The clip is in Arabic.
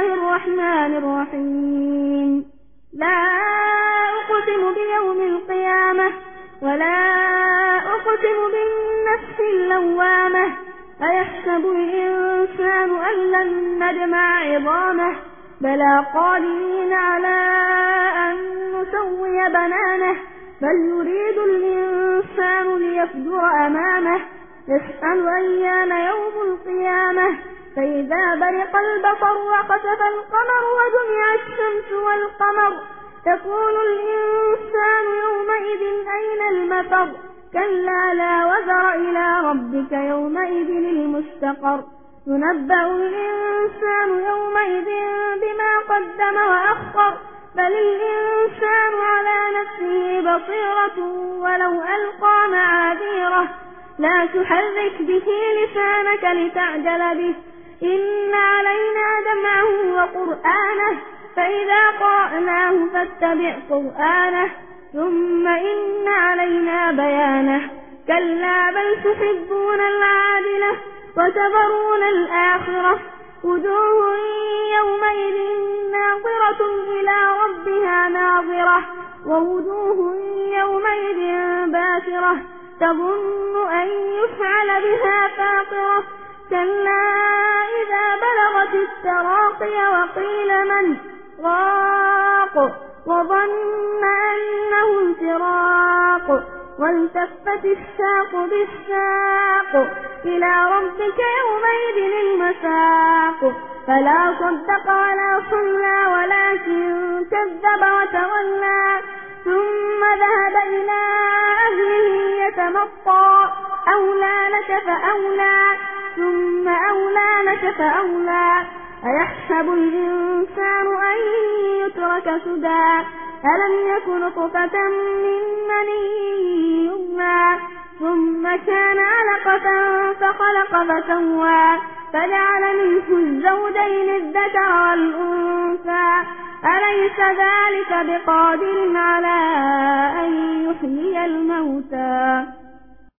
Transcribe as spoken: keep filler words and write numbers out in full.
الله الرحمن الرحيم لا أقسم بيوم القيامة ولا أقسم بالنفس اللوامة أيحسب الإنسان أن لن نجمع عظامه بلى قادرين على أن نسوي بنانه بل يريد الإنسان ليفجر أمامه يسأل أيان يوم القيامة فإذا برق البصر وخسف القمر وجمع الشمس والقمر يقول الإنسان يومئذ أين المفر كلا لا وزر إلى ربك يومئذ المستقر ينبأ الإنسان يومئذ بما قدم وأخر بل الإنسان على نفسه بصيرة ولو ألقى معاذيره لا تحرك به لسانك لتعجل به إن علينا جمعه وقرآنه فإذا قرأناه فاتبع قرآنه ثم إن علينا بيانه كلا بل تحبون العاجلة وتذرون الآخرة وجوه يومئذ ناظرة إلى ربها ناظرة ووجوه يومئذ باسرة تظن أن يفعل بها فاقرة كلا إذا بلغت التراقي وقيل من راق وظن أنه الفراق والتفت الساق بالساق إلى ربك يومئذ المساق فلا صدق ولا صلى ولكن كذب وتولى ثم ذهب إلى أهله يتمطى أولى لك فأولى ثم أولى لك فأولى أيحسب الإنسان أن يترك سدى ألم يكن نطفة من مني يمنى ثم كان علقة فخلق فسوى فجعل منه الزوجين الذكر والأنثى أليس ذلك بقادر على أن يحيي الموتى